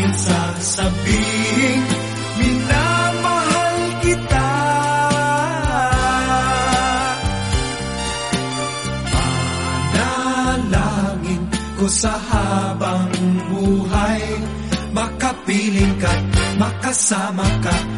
sasabihin, minamahal kita. Panalangin ko sa habang buhay, makapiling ka't makasama ka